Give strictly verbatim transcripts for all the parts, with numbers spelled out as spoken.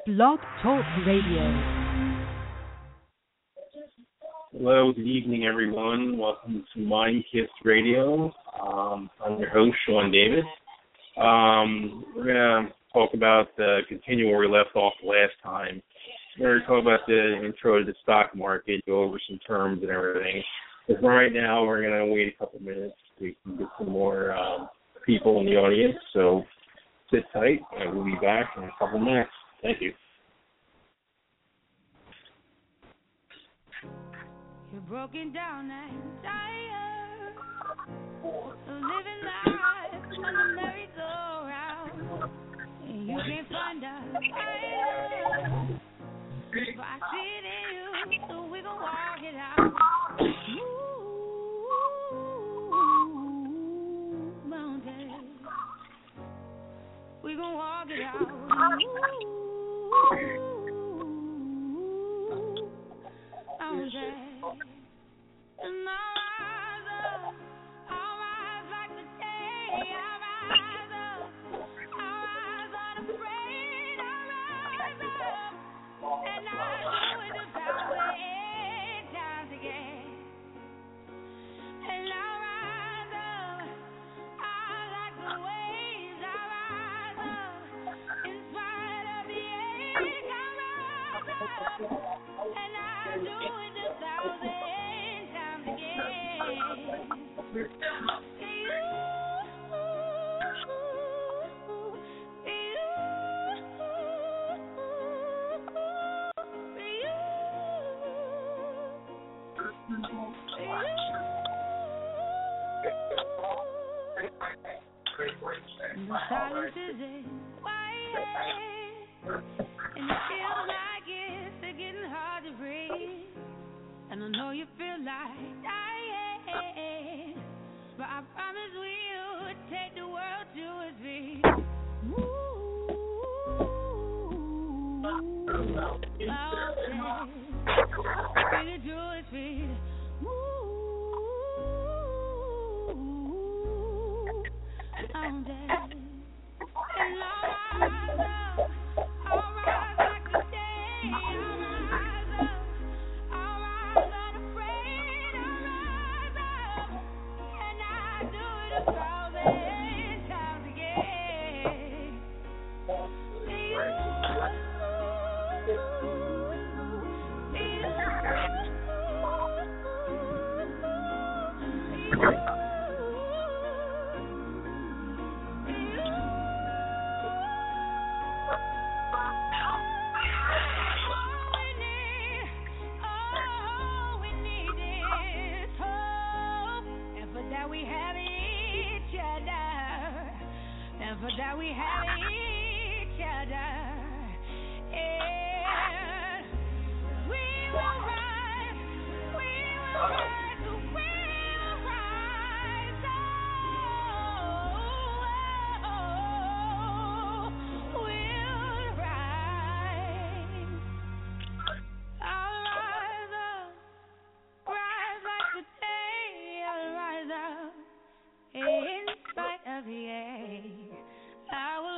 Blog Talk Radio. Hello, good evening, everyone. Welcome to Mind Kiss Radio. Um, I'm your host, Sean Davis. Um, we're going to talk about, uh, continue where we left off last time. We're going to talk about the intro to the stock market, go over some terms and everything. But for right now, we're going to wait a couple minutes so we can get some more um, people in the audience. So sit tight, and we'll be back in a couple minutes. Thank you. You're broken down and tired of living life on the merry-go-round, and you can't find a fire. But I see it in you, so we gon' walk it out. Ooh, mountain, we gon' walk it out. Ooh, mountain. And I'll rise up, I'll rise like the day. I'll rise up, I'll rise unafraid. I'll rise up, and I'll do it a thousand times again. And I'll rise up, I'll like the waves. I'll rise up, in spite of the ache. I'll rise up, and I'll do it a thousand. The silence isn't quiet, and it feels like it's getting hard to breathe. And I know you feel like dying, but I promise we'll take the world to its feet. Ooh, mountain, bring it to its feet. Ooh, mountain, and I'll rise up, I'll rise like the day. I'll rise up. For that we have each other, and we will rise, we will rise, we will rise, oh, we'll rise. I'll rise up, rise like the day. I'll rise up, in spite of the ache. I will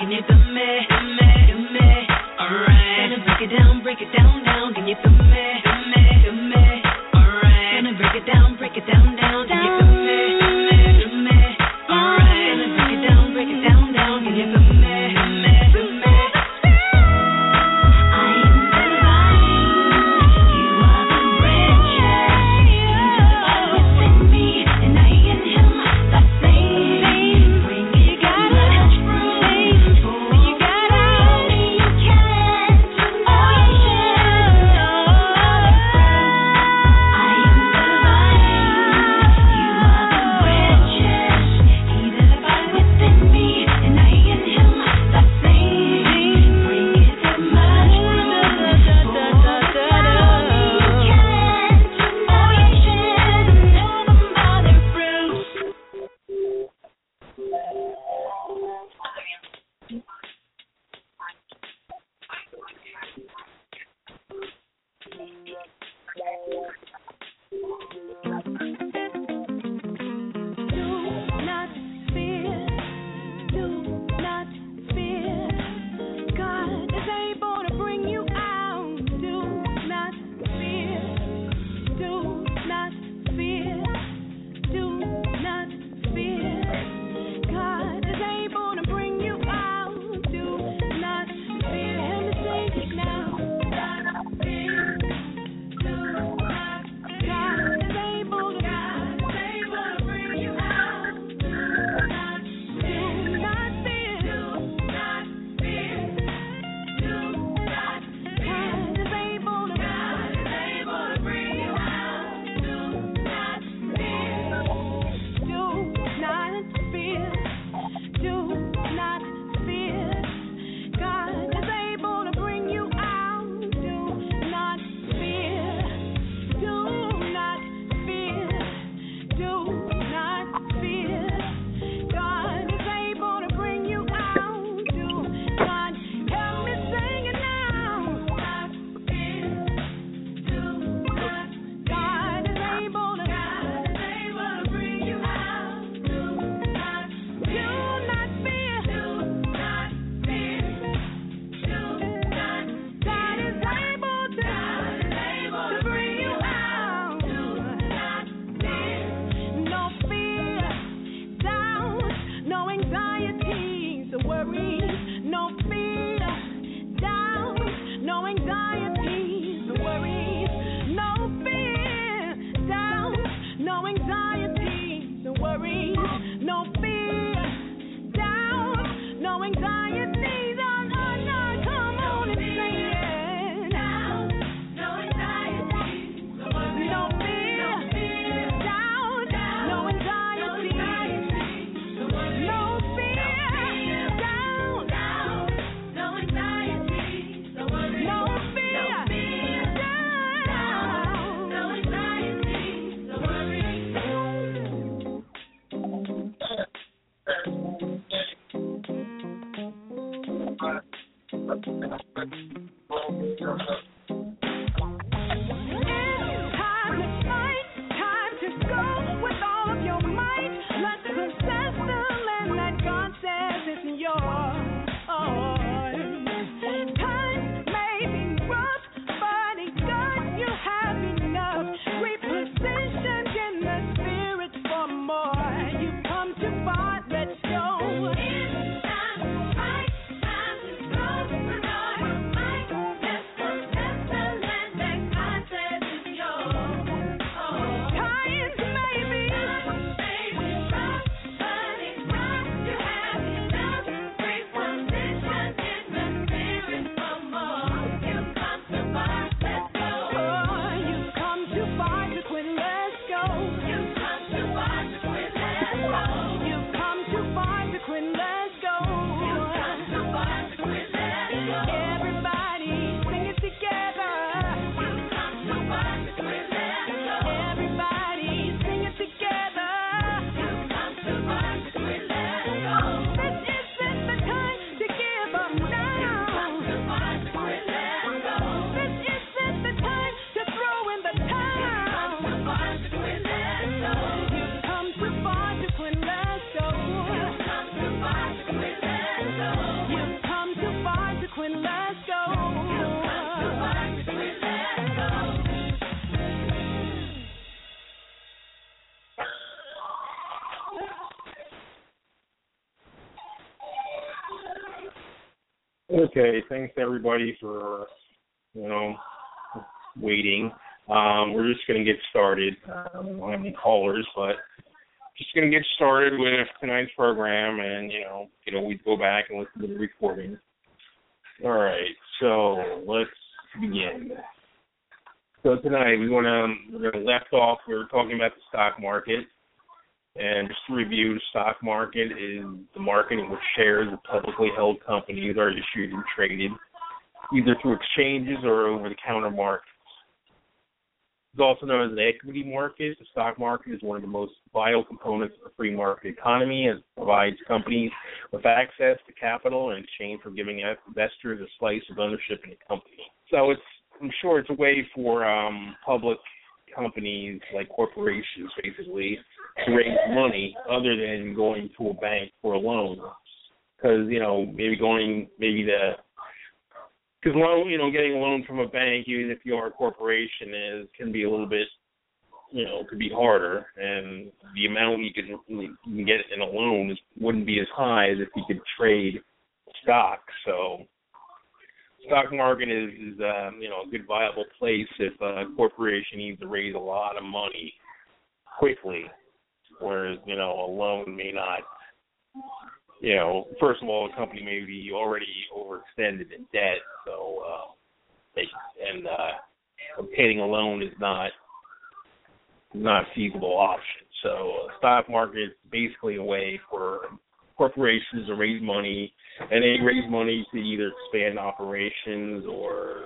Can you feel me? Feel me? Feel me? Alright. Gonna break it down, break it down, down. Can you feel me? Feel me? Feel me? Alright. Gonna break it down, break it down, down. Can you feel me? Feel me? Feel me? Alright. Gonna break it down, break it down, down. Can you feel me? Feel me? Feel me? I am the vine, you are the branches. He's alive within me, and I in him. The same. Bring it down, much fruit. You got only you can. Oh, you should. I am the vine, you are the branches. He's alive within me, and I in him. The same. Bring it down, much fruit. You can. Oh, you should know them by their fruits. Do not fear. Do not fear. God is able to bring you out. Do not fear. Do not fear. Do not fear. God is able to bring you out. Do not fear. Him to save you now. Do not fear. Do not fear. God is able to. God is able to bring you out. Do not fear. Do not fear. Do not fear. Do not fear. God is able to. God is able to bring you out. Do not fear. Do not fear. Do not fear. God is able to bring you out. Do not fear. Do not fear. Do not fear. God is able to bring you out. Do not help me sing it now. Do not fear. Do not. God is able to. God is able to bring you out. Do not. Do not fear. Do not fear. Do not. God is able to. God is able to bring you out. Do not fear. No fear, doubt, no anxieties or worries. No fear, doubt, no anxieties or worries. No fear, doubt, no anxieties or worries. No fear, doubt, no anxieties. Oh, no, no, come on and say it. Doubt, no anxieties or worries. No fear, doubt, no anxieties. No fear, doubt, no anxieties or worries. No fear, doubt, no anxieties or worries. It's time to fight, time to go with all of your might. Let's possess the land that God says is yours. Times may be rough, but it's good you have enough. Repositioned in the spirit for more. You come too far, let's go. It's time to fight, time to go with all your might. Let's possess when let's go. Okay, thanks everybody for, you know, waiting. Um, we're just going to get started. Uh, we don't have any callers, but just going to get started with tonight's program, and, you know, you know, we go back and listen to the recording. All right, so let's begin. So tonight we want to, we're going to left off, we were talking about the stock market. And just to review, the stock market is the market in which shares of publicly held companies are issued and traded, either through exchanges or over-the-counter markets. It's also known as the equity market. The stock market is one of the most vital components of the free market economy, as it provides companies with access to capital in exchange for giving investors a slice of ownership in a company. So it's, I'm sure it's a way for um, public companies like corporations, basically, to raise money other than going to a bank for a loan. Because, you know, maybe going, maybe the, because loan, you know, getting a loan from a bank, even if you are a corporation, is can be a little bit, you know, could be harder, and the amount you can, you can get in a loan is, wouldn't be as high as if you could trade stock. So stock market is, is um, you know, a good viable place if a corporation needs to raise a lot of money quickly, whereas, you know, a loan may not, you know, first of all, the company may be already overextended in debt, so uh, they, and uh, obtaining a loan is not not a feasible option. So uh, stock market is basically a way for corporations to raise money, and they raise money to either expand operations or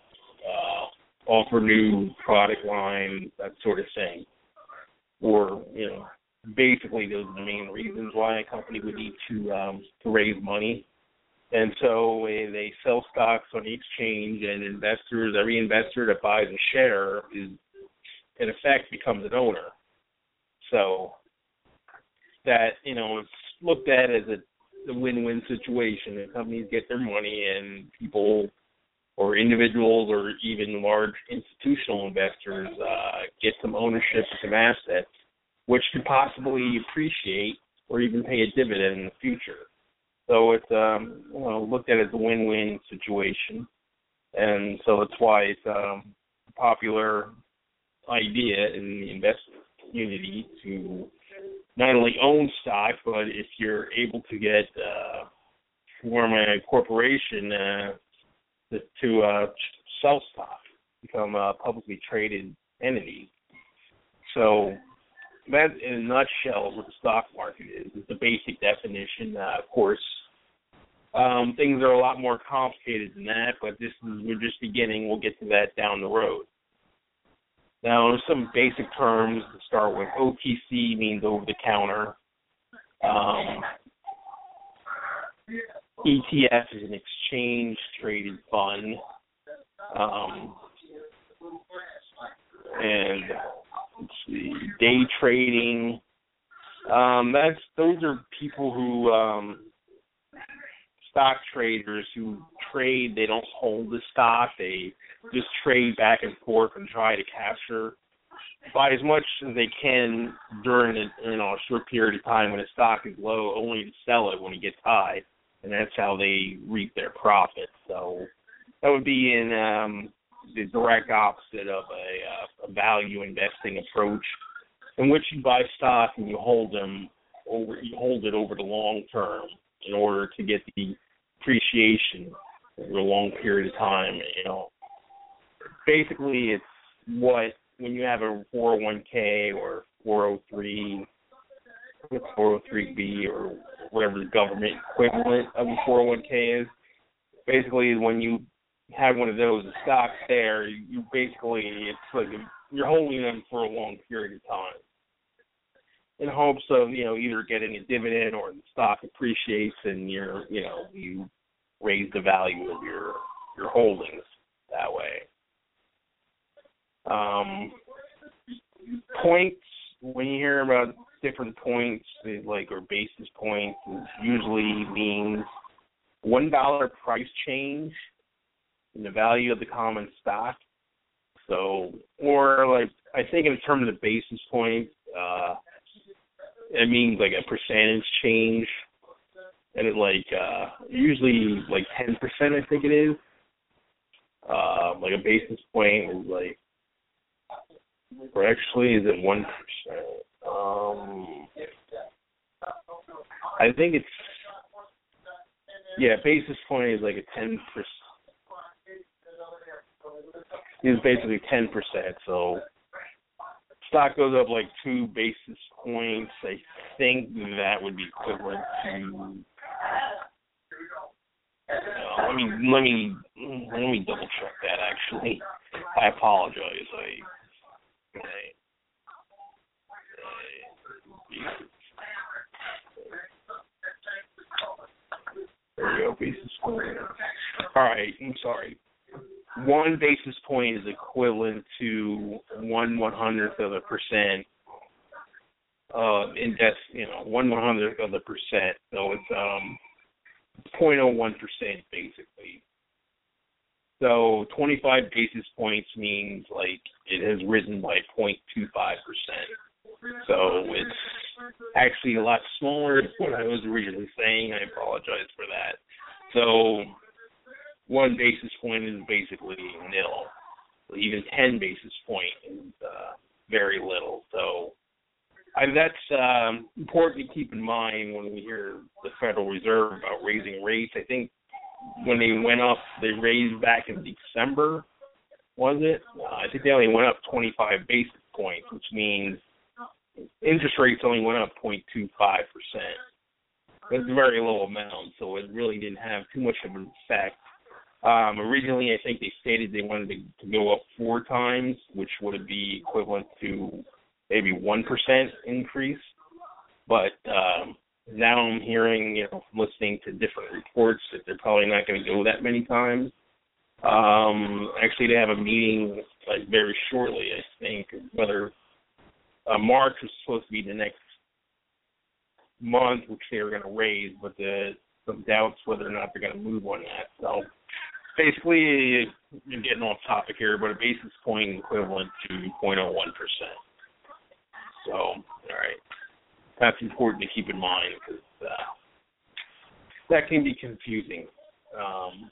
uh, offer new product lines, that sort of thing. Or, you know, basically those are the main reasons why a company would need to um, to raise money. And so uh, they sell stocks on the exchange, and investors, every investor that buys a share is, in effect, becomes an owner. So that, you know, it's looked at as a, a win-win situation. The companies get their money, and people or individuals or even large institutional investors uh, get some ownership of some assets, which could possibly appreciate or even pay a dividend in the future. So it's um, you know, looked at as a win-win situation, and so that's why it's um, a popular idea in the investment community to not only own stock, but if you're able to get uh, form a corporation uh, to, to uh, sell stock, become a publicly traded entity. So that, in a nutshell, is what the stock market is. It's the basic definition. Uh, of course, um, things are a lot more complicated than that, but this is we're just beginning. We'll get to that down the road. Now, there's some basic terms to start with. O T C means over the counter. Um, E T F is an exchange traded fund. Um, and let's see, day trading. Um, that's those are people who um, stock traders who trade. They don't hold the stock. They just trade back and forth and try to capture, buy as much as they can during a, you know, a short period of time when the stock is low, only to sell it when it gets high, and that's how they reap their profits. So that would be in um, the direct opposite of a, uh, a value investing approach, in which you buy stock and you hold them over, you hold it over the long term in order to get the appreciation over a long period of time. You know, basically, it's what when you have a four oh one k or four oh three, four oh three b or whatever the government equivalent of a four oh one k is. Basically, when you have one of those, the stock's there, you basically, it's like you're holding them for a long period of time in hopes of, you know, either getting a dividend or the stock appreciates and you're, you know, you raise the value of your your holdings that way. Um, points, when you hear about different points, like, or basis points, it usually means one dollar price change in the value of the common stock. So, or like, I think in terms of basis points, uh, it means like a percentage change. And it like, uh, usually like ten percent, I think it is. Uh, like a basis point is like, or actually is it one percent? Um, I think it's, yeah, basis point is like a ten percent. It's basically ten percent. So stock goes up like two basis points. I think that would be equivalent to. Uh, let me let me let me double check that. Actually, I apologize. I. I There we go, basis point. All right, I'm sorry. One basis point is equivalent to one one hundredth of a percent. Uh, in that's you know one one hundredth of a percent. So it's um zero point zero one percent basically. So twenty-five basis points means like it has risen by zero point two five percent. So it's actually a lot smaller than what I was originally saying. I apologize for that. So one basis point is basically nil. Even ten basis point is uh, very little. So I, that's um, important to keep in mind when we hear the Federal Reserve about raising rates. I think when they went up, they raised back in December, was it? Uh, I think they only went up twenty-five basis points, which means interest rates only went up zero point two five percent. That's a very low amount, so it really didn't have too much of an effect. Um, originally, I think they stated they wanted to, to go up four times, which would be equivalent to maybe one percent increase. But um, now I'm hearing, you know, listening to different reports that they're probably not going to go that many times. Um, actually, they have a meeting like very shortly, I think, whether uh, March was supposed to be the next month, which they were going to raise, but the, some doubts whether or not they're going to move on that. So basically, you're getting off topic here, but a basis point equivalent to zero point zero one percent. So, all right. That's important to keep in mind because uh, that can be confusing. Um,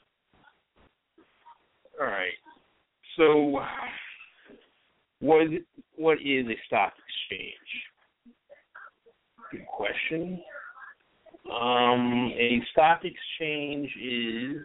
all right. So, what what is a stock exchange? Good question. Um, a stock exchange is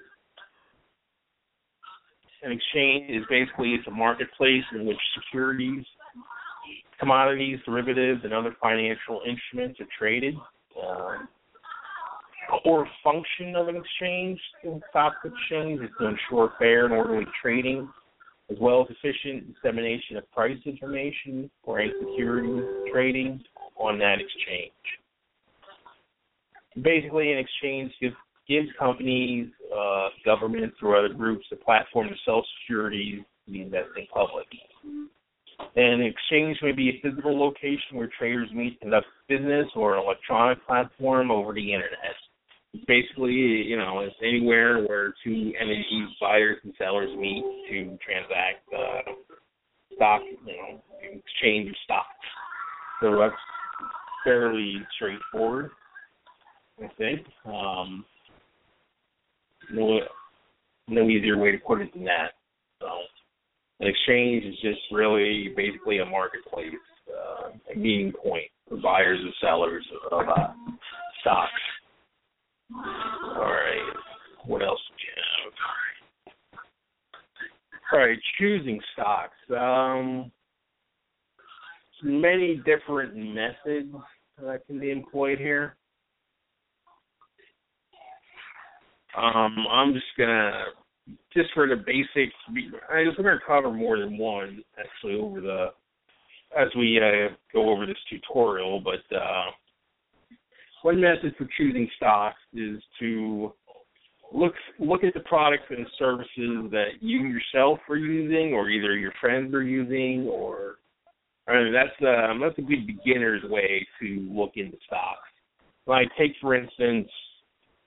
an exchange is basically it's a marketplace in which securities, commodities, derivatives, and other financial instruments are traded. Uh, core function of an exchange, stock exchange, is to ensure fair and orderly trading, as well as efficient dissemination of price information for any securities trading on that exchange. Basically, an exchange gives, gives companies, uh, governments, or other groups a platform to sell securities to the investing public. And an exchange may be a physical location where traders meet, conduct business, or an electronic platform over the internet. Basically, you know, it's anywhere where two entities, buyers and sellers, meet to transact uh, stock, you know, exchange of stocks. So that's fairly straightforward, I think. Um, no, no easier way to put it than that. So an exchange is just really basically a marketplace, uh, a meeting point for buyers and sellers of uh, stocks. All right. What else do you have? All right. Choosing stocks. Um, many different methods that can be employed here. Um, I'm just gonna just for the basics. I just going to cover more than one actually over the as we uh, go over this tutorial, but. Uh, One method for choosing stocks is to look look at the products and services that you yourself are using, or either your friends are using, or I mean, that's um, that's a good beginner's way to look into stocks. Like take for instance,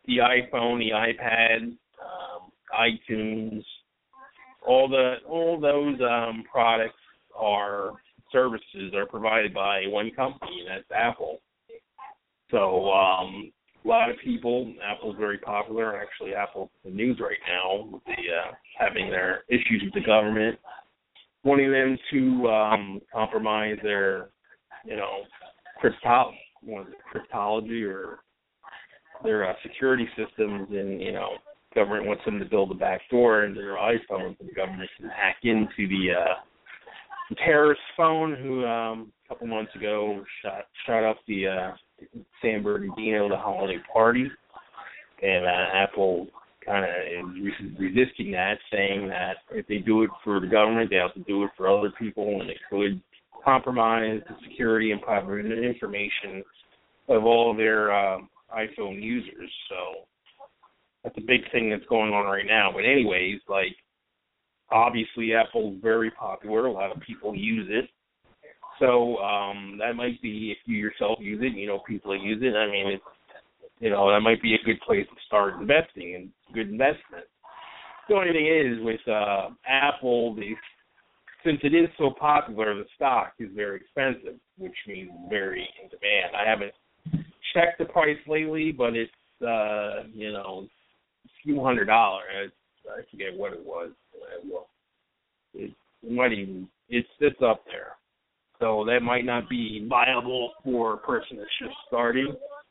the iPhone, the iPad, um, iTunes, all the all those um, products are services are provided by one company, and that's Apple. So um, a lot of people, Apple's very popular. Actually, Apple's in the news right now with the uh, having their issues with the government, wanting them to um, compromise their, you know, crypto, what is it, cryptology or their uh, security systems, and you know, government wants them to build a back door into their iPhones, and the government can hack into the, uh, the terrorist phone who um, a couple months ago shot shot up the uh, San Bernardino, the holiday party, and uh, Apple kind of is resisting that, saying that if they do it for the government, they have to do it for other people, and it could compromise the security and private information of all their uh, iPhone users. So that's a big thing that's going on right now. But anyways, like, obviously Apple's very popular. A lot of people use it. So um, that might be, if you yourself use it, you know people that use it, I mean, it's, you know, that might be a good place to start investing and good investment. The only thing is with uh, Apple, they, since it is so popular, the stock is very expensive, which means very in demand. I haven't checked the price lately, but it's, uh, you know, a few hundred dollars. I forget what it was. It, it might even, it's, it's up there. So that might not be viable for a person that's just starting.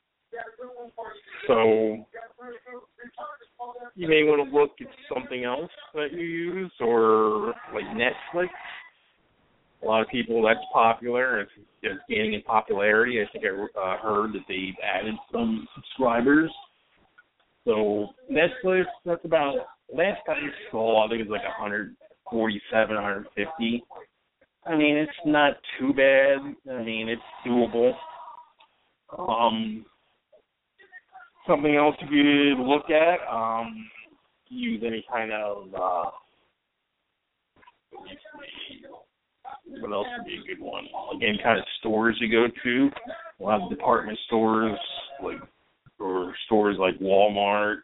So you may want to look at something else that you use, or like Netflix. A lot of people, that's popular. It's, it's gaining in popularity. I think I uh, heard that they've added some subscribers. So Netflix, that's about, last time I saw, I think it was like one forty-seven, one fifty. I mean, it's not too bad. I mean, it's doable. Um, something else you could look at, um, use any kind of, uh, let me see, what else would be a good one? Again, kind of stores you go to. A lot of department stores, like, or stores like Walmart.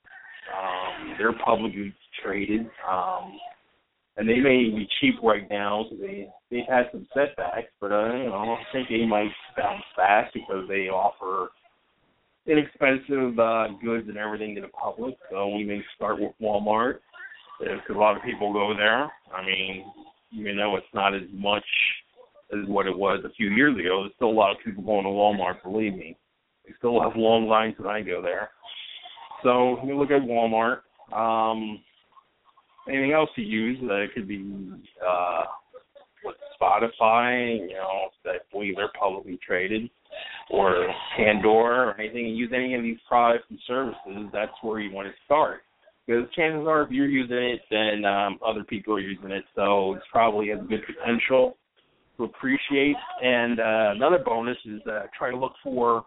Um, they're publicly traded. Um, And they may be cheap right now because they, they've had some setbacks, but uh, you know, I think they might bounce back because they offer inexpensive uh, goods and everything to the public. So we may start with Walmart because a lot of people go there. I mean, even though it's not as much as what it was a few years ago, there's still a lot of people going to Walmart, believe me. They still have long lines when I go there. So you look at Walmart. Um, Anything else you use? Uh, it could be uh, what, Spotify, you know, I believe they're publicly traded, or Pandora, or anything. You use any of these products and services, that's where you want to start. Because chances are, if you're using it, then um, other people are using it, so it's probably has good potential to appreciate. And uh, another bonus is uh, try to look for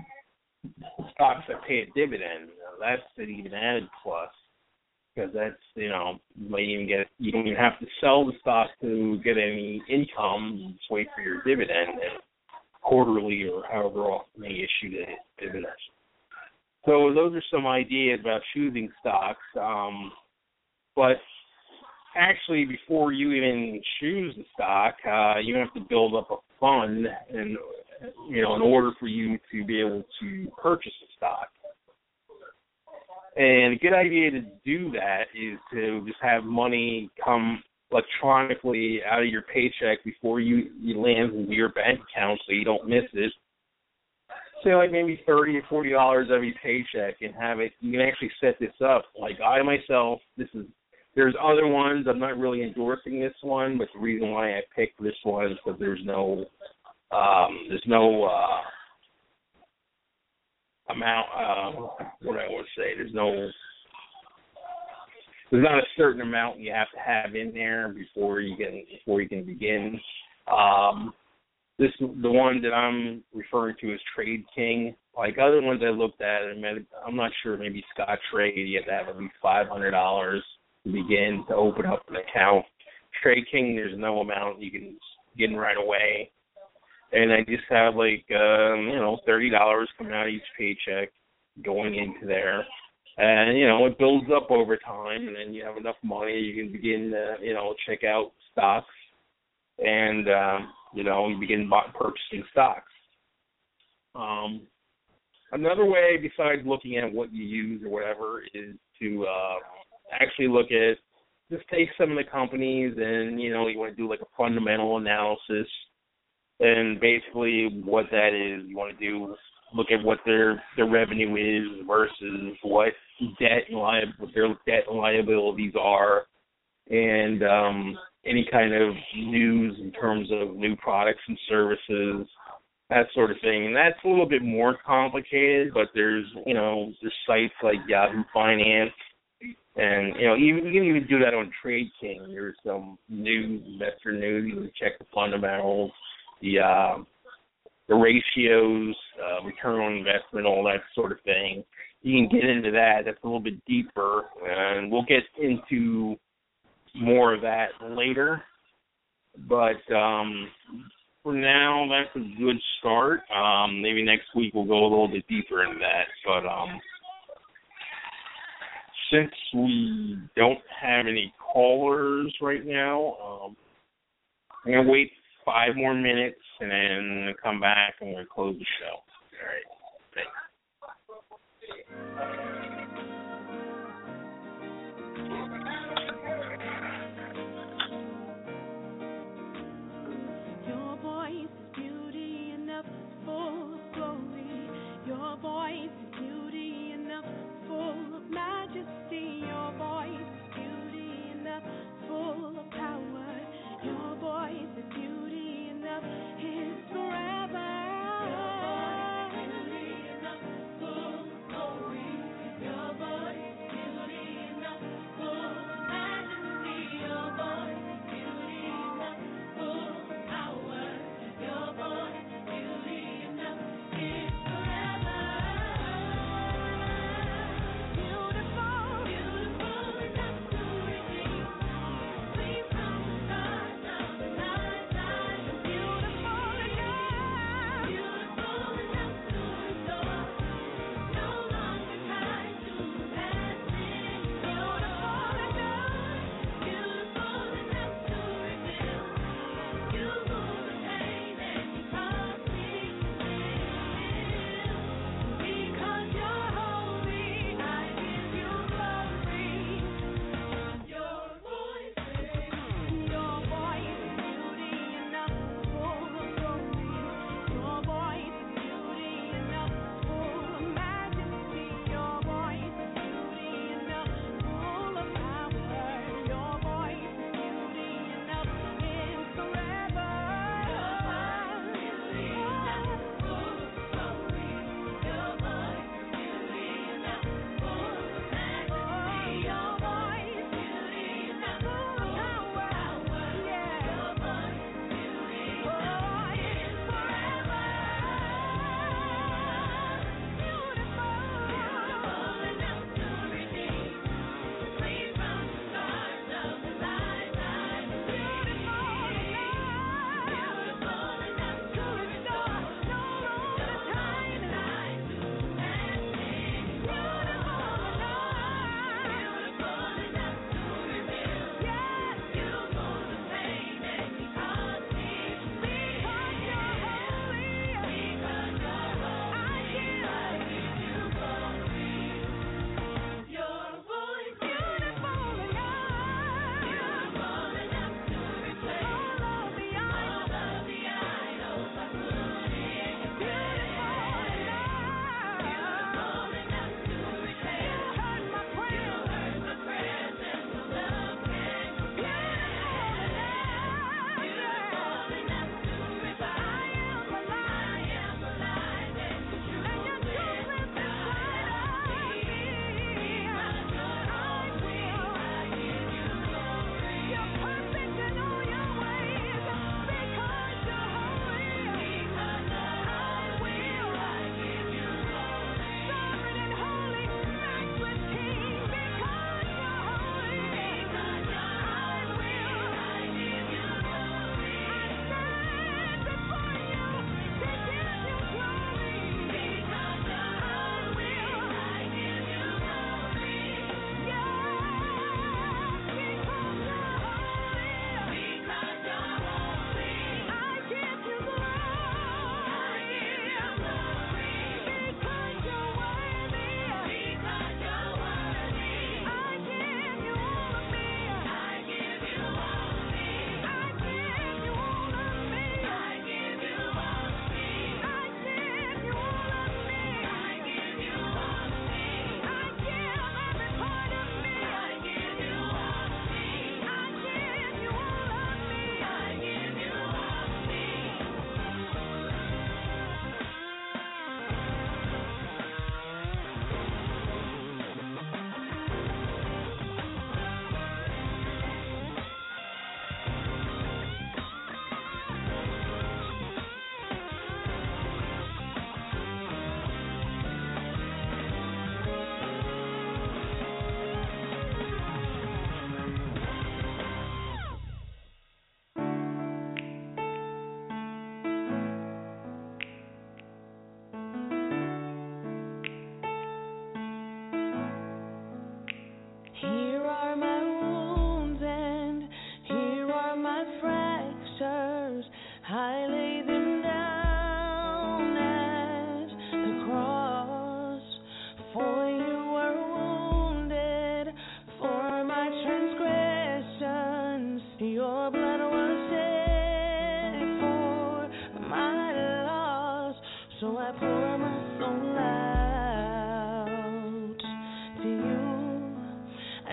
stocks that pay a dividend. Now, that's an even added plus. Because that's, you know, you might even get, you don't even have to sell the stock to get any income. You just wait for your dividend, and quarterly or however often they issue the dividends. So those are some ideas about choosing stocks. Um, but actually, before you even choose the stock, uh, you have to build up a fund, and you know, in order for you to be able to purchase a stock. And a good idea to do that is to just have money come electronically out of your paycheck before you, you land into your bank account so you don't miss it. Say like maybe thirty or forty dollars every paycheck, and have it. You can actually set this up. Like I myself, this is. There's other ones. I'm not really endorsing this one, but the reason why I picked this one is because there's no, um, there's no. Uh, amount, uh, what do I want to say, there's no, there's not a certain amount you have to have in there before you can, before you can begin. Um, this, the one that I'm referring to is Trade King. Like other ones I looked at, I'm not sure, maybe Scottrade, you have to have at least five hundred dollars to begin to open up an account. Trade King, there's no amount you can get in right away. And I just have like, um, you know, thirty dollars coming out of each paycheck. going into there. And, you know, it builds up over time, and then you have enough money, you can begin to, you know, check out stocks, and, um, you know, you begin buy, purchasing stocks. Um, another way besides looking at what you use or whatever is to uh, actually look at, just take some of the companies and, you know, you want to do like a fundamental analysis, and basically what that is, you want to do, look at what their their revenue is versus what debt and li- what their debt and liabilities are, and um, any kind of news in terms of new products and services, that sort of thing. And that's a little bit more complicated, but there's, you know, there's sites like Yahoo Finance, and, you know, even you can even do that on Trade King. There's some news, investor news. You can check the fundamentals, the uh, the ratios, uh, return on investment, all that sort of thing. You can get into that. That's a little bit deeper, and we'll get into more of that later. But um, for now, that's a good start. Um, maybe next week we'll go a little bit deeper into that. But um, since we don't have any callers right now, um, I'm going to wait five more minutes and then come back and we'll close the show. All right. Thanks. Your voice is beauty enough for glory. Your voice is beauty enough full of majesty. Your voice is beauty enough full of power. Your voice is beauty enough is forever. Your voice is beauty enough full of glory.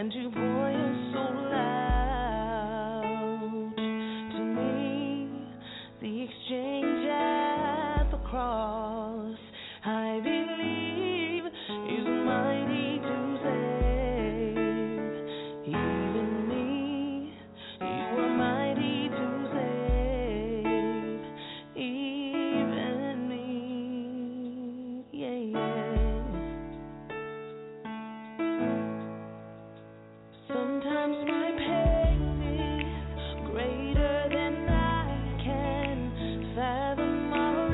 and you boil so loud to me. The exchange at the cross, I believe, is mighty to save even me. You are mighty to save even me. Yeah, yeah. Sometimes my pain is greater than I can fathom or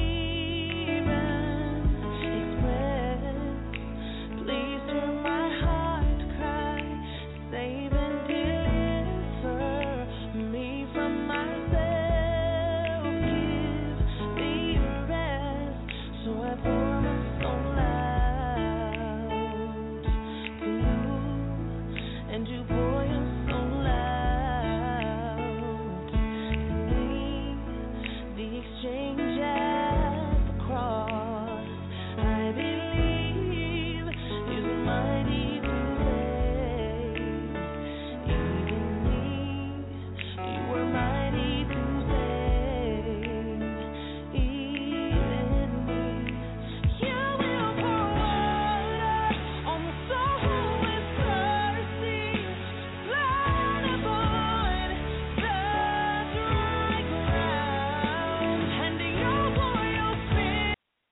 even express. Please hear my heart cry, save and deliver me from myself. Give me rest, so I pour my soul out to you, and you pour your soul out to me. The exchange at the cross, I believe, is mighty to save even me. You were mighty to save even me. You will pour water on the soul who is thirsty, flood upon the dry ground, and you'll pour your spirit.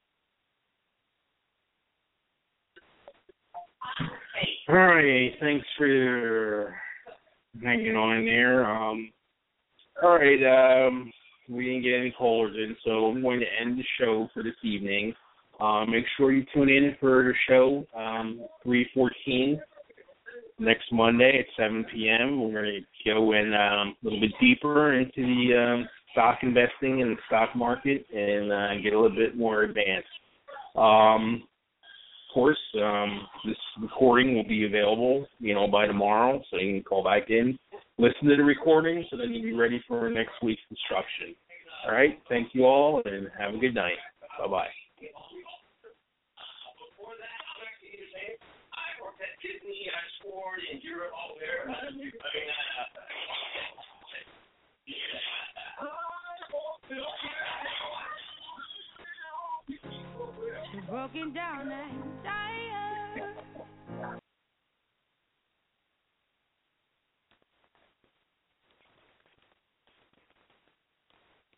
All right, thanks for hanging on there. Um, all right, um, we didn't get any callers in, so I'm going to end the show for this evening. Uh, make sure you tune in for the show, um, three fourteen, next Monday at seven p.m. We're going to go in um, a little bit deeper into the um, stock investing and the stock market and uh, get a little bit more advanced. Um, Of course, um, this recording will be available, you know, by tomorrow, so you can call back in, listen to the recording, so then you'll be ready for next week's instruction. All right, thank you all, and have a good night. Bye-bye. Broken down and tired.